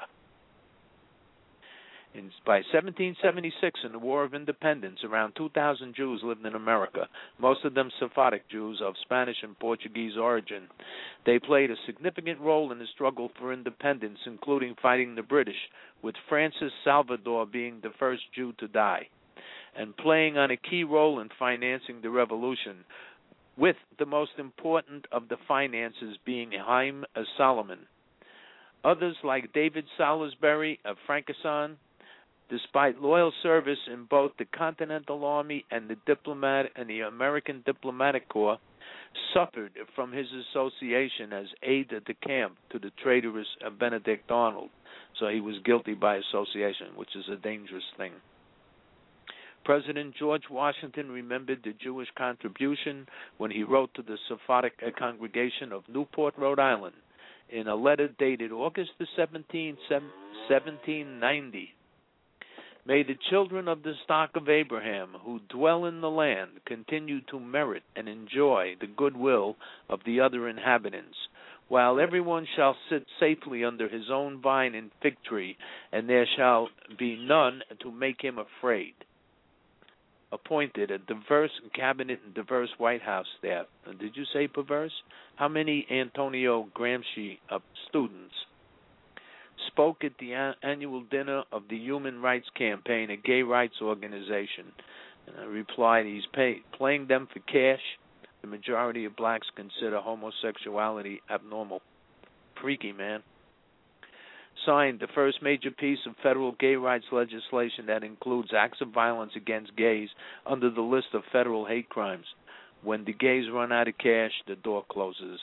By 1776, in the War of Independence, around 2,000 Jews lived in America, most of them Sephardic Jews of Spanish and Portuguese origin. They played a significant role in the struggle for independence, including fighting the British, with Francis Salvador being the first Jew to die, and playing on a key role in financing the revolution, with the most important of the finances being Haym Solomon, Others, like David Salisbury of Frankistan, despite loyal service in both the Continental Army and the American Diplomatic Corps, suffered from his association as aide-de-camp to the traitorous Benedict Arnold. So he was guilty by association, which is a dangerous thing. President George Washington remembered the Jewish contribution when he wrote to the Sephardic congregation of Newport, Rhode Island, in a letter dated August the 17th, 1790. May the children of the stock of Abraham who dwell in the land continue to merit and enjoy the goodwill of the other inhabitants, while everyone shall sit safely under his own vine and fig tree, and there shall be none to make him afraid. Appointed a diverse cabinet and diverse White House staff. Did you say perverse? How many Antonio Gramsci students spoke at the annual dinner of the Human Rights Campaign, a gay rights organization? And I replied, he's playing them for cash. The majority of blacks consider homosexuality abnormal. Freaky, man. Signed the first major piece of federal gay rights legislation that includes acts of violence against gays under the list of federal hate crimes. When the gays run out of cash, the door closes.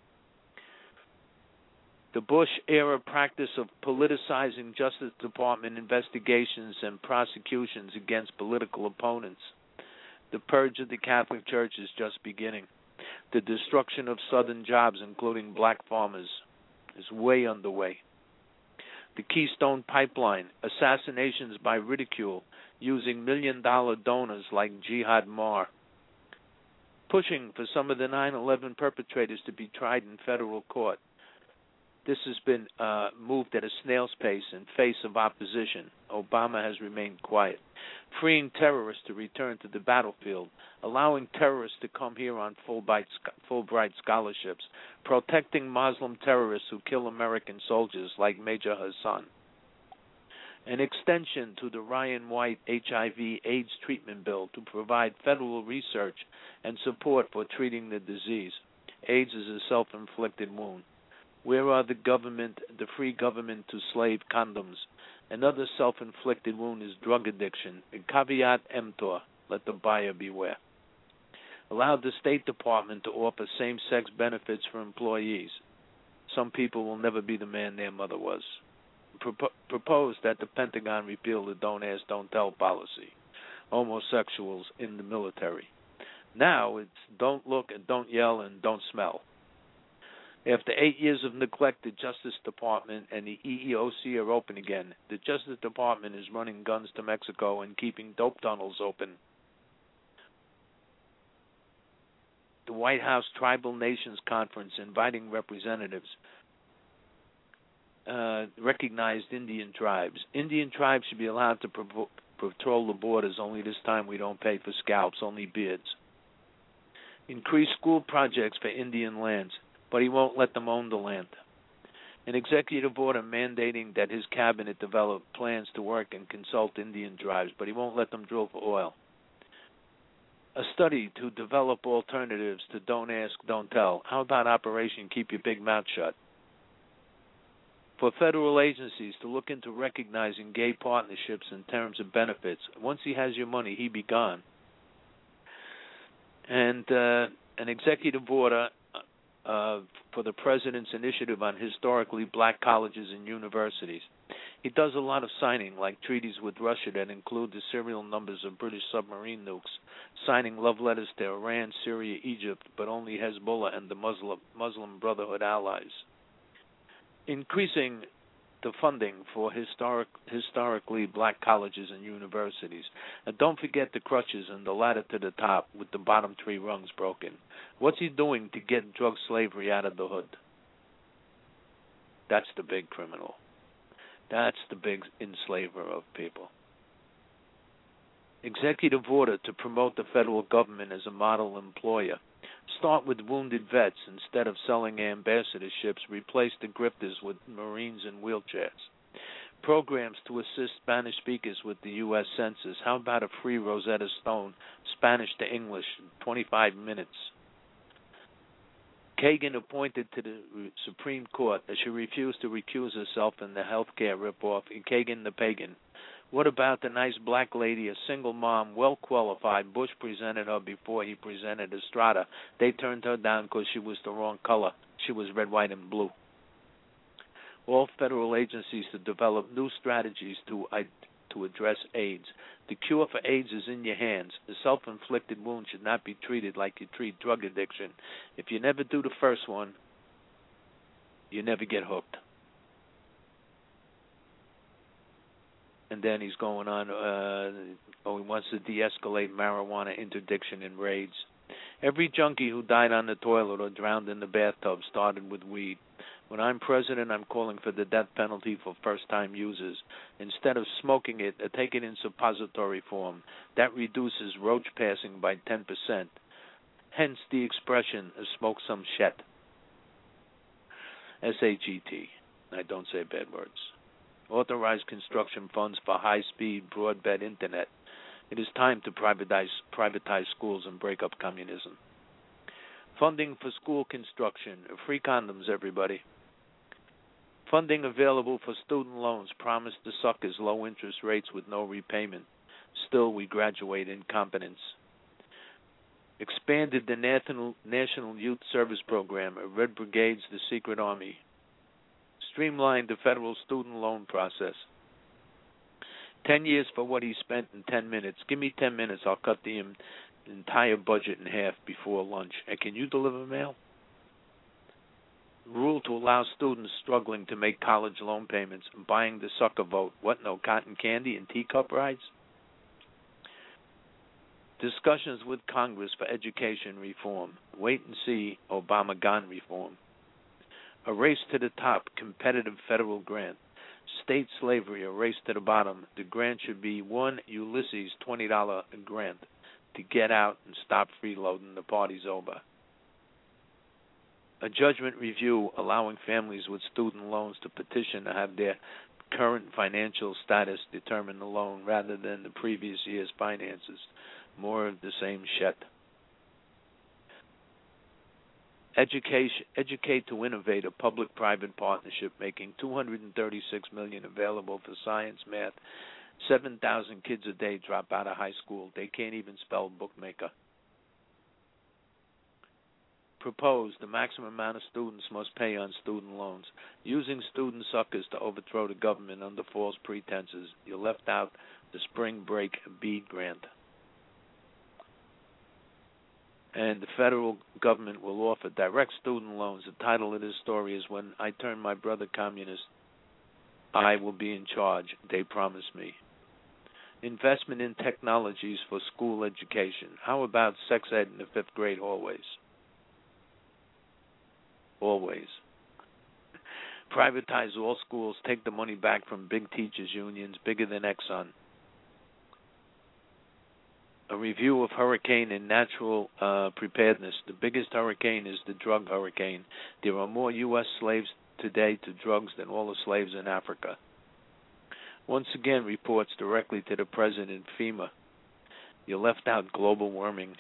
The Bush-era practice of politicizing Justice Department investigations and prosecutions against political opponents. The purge of the Catholic Church is just beginning. The destruction of Southern jobs, including black farmers, is way underway. The Keystone Pipeline, assassinations by ridicule using million-dollar donors like Jihad Mar. Pushing for some of the 9/11 perpetrators to be tried in federal court. This has been moved at a snail's pace in face of opposition. Obama has remained quiet. Freeing terrorists to return to the battlefield, allowing terrorists to come here on Fulbright scholarships, protecting Muslim terrorists who kill American soldiers like Major Hassan. An extension to the Ryan White HIV/AIDS treatment bill to provide federal research and support for treating the disease. AIDS is a self-inflicted wound. Where are the free government to slave condoms? Another self-inflicted wound is drug addiction. Caveat emptor, let the buyer beware. Allowed the State Department to offer same-sex benefits for employees. Some people will never be the man their mother was. Proposed that the Pentagon repeal the don't ask, don't tell policy. Homosexuals in the military. Now it's don't look and don't yell and don't smell. After 8 years of neglect, the Justice Department and the EEOC are open again. The Justice Department is running guns to Mexico and keeping dope tunnels open. The White House Tribal Nations Conference inviting representatives recognized Indian tribes. Indian tribes should be allowed to patrol the borders. Only this time we don't pay for scalps, only beards. Increase school projects for Indian lands, but he won't let them own the land. An executive order mandating that his cabinet develop plans to work and consult Indian tribes, but he won't let them drill for oil. A study to develop alternatives to don't ask, don't tell. How about Operation Keep Your Big Mouth Shut? For federal agencies to look into recognizing gay partnerships in terms of benefits. Once he has your money, he be gone. And an executive order for the President's initiative on historically black colleges and universities. He does a lot of signing, like treaties with Russia that include the serial numbers of British submarine nukes, signing love letters to Iran, Syria, Egypt, but only Hezbollah and the Muslim Brotherhood allies. Increasing the funding for historically black colleges and universities. And don't forget the crutches and the ladder to the top with the bottom three rungs broken. What's he doing to get drug slavery out of the hood? That's the big criminal. That's the big enslaver of people. Executive order to promote the federal government as a model employer. Start with wounded vets. Instead of selling ambassadorships, replace the grifters with Marines in wheelchairs. Programs to assist Spanish speakers with the U.S. Census. How about a free Rosetta Stone, Spanish to English, 25 minutes? Kagan appointed to the Supreme Court as she refused to recuse herself in the health care ripoff in Kagan the Pagan. What about the nice black lady, a single mom, well qualified? Bush presented her before he presented Estrada. They turned her down because she was the wrong color. She was red, white, and blue. All federal agencies to develop new strategies to address AIDS. The cure for AIDS is in your hands. The self-inflicted wound should not be treated like you treat drug addiction. If you never do the first one, you never get hooked. And then he's going on, he wants to de-escalate marijuana interdiction in raids. Every junkie who died on the toilet or drowned in the bathtub started with weed. When I'm president, I'm calling for the death penalty for first-time users. Instead of smoking it, take it in suppository form. That reduces roach passing by 10%. Hence the expression, smoke some shit. S-H-E-T. I don't say bad words. Authorize construction funds for high-speed broadband internet. It is time to privatize schools and break up communism. Funding for school construction. Free condoms, everybody. Funding available for student loans. Promise to suckers low interest rates with no repayment. Still, we graduate incompetence. Expanded the National Youth Service Program. Red Brigades, the Secret Army. Streamlined the federal student loan process. 10 years for what he spent in 10 minutes. Give me 10 minutes, I'll cut the entire budget in half before lunch. And can you deliver mail? Rule to allow students struggling to make college loan payments and buying the sucker vote. What, no cotton candy and teacup rides? Discussions with Congress for education reform. Wait and see Obama gun reform. A race to the top, competitive federal grant. State slavery, a race to the bottom. The grant should be one Ulysses $20 grant to get out and stop freeloading. The party's over. A judgment review allowing families with student loans to petition to have their current financial status determine the loan rather than the previous year's finances. More of the same shit. Educate to innovate, a public-private partnership making $236 million available for science, math. 7,000 kids a day drop out of high school. They can't even spell bookmaker. Proposed, the maximum amount of students must pay on student loans. Using student suckers to overthrow the government under false pretenses. You left out the spring break BEAD grant. And the federal government will offer direct student loans. The title of this story is When I Turn My Brother Communist, I Will Be in Charge, They Promise Me. Investment in technologies for school education. How about sex ed in the 5th grade always? Always. Privatize all schools, take the money back from big teachers' unions, bigger than Exxon. A review of hurricane and natural preparedness. The biggest hurricane is the drug hurricane. There are more U.S. slaves today to drugs than all the slaves in Africa. Once again, reports directly to the President, FEMA. You left out global warming.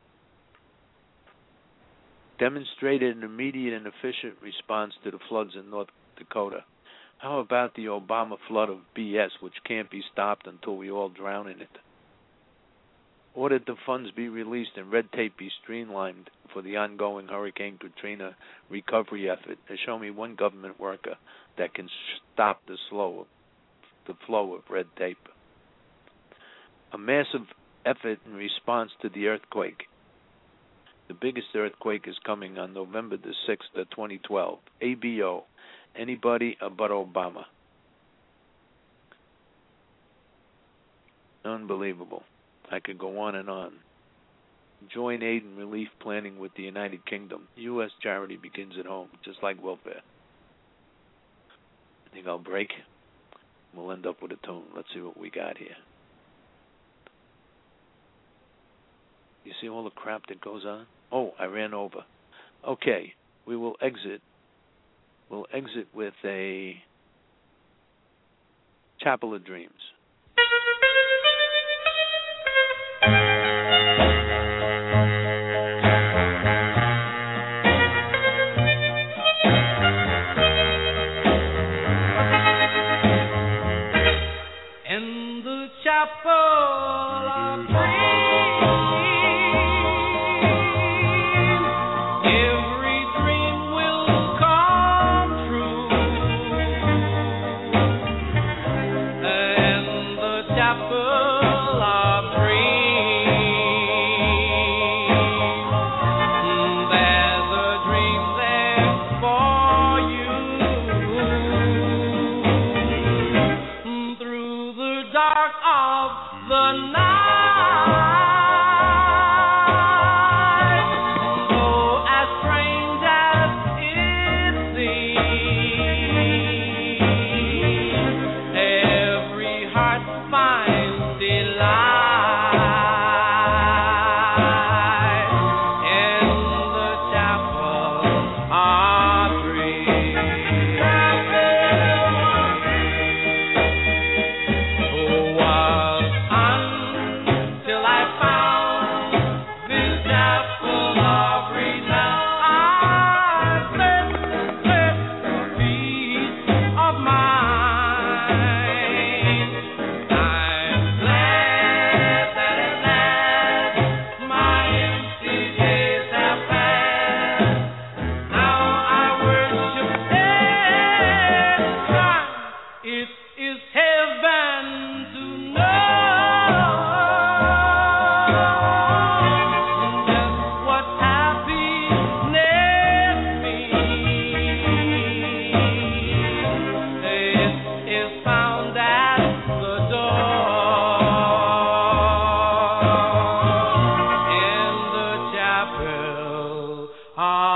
Demonstrated an immediate and efficient response to the floods in North Dakota. How about the Obama flood of BS, which can't be stopped until we all drown in it? Ordered the funds be released and red tape be streamlined for the ongoing Hurricane Katrina recovery effort. And show me one government worker that can stop the flow of red tape. A massive effort in response to the earthquake. The biggest earthquake is coming on November the 6th of 2012. ABO. Anybody but Obama. Unbelievable. I could go on and on. Joint aid and relief planning with the United Kingdom. U.S. charity begins at home, just like welfare. I think I'll break. We'll end up with a tune. Let's see what we got here. You see all the crap that goes on? Oh, I ran over. Okay, we will exit. We'll exit with a Chapel of Dreams. Ah.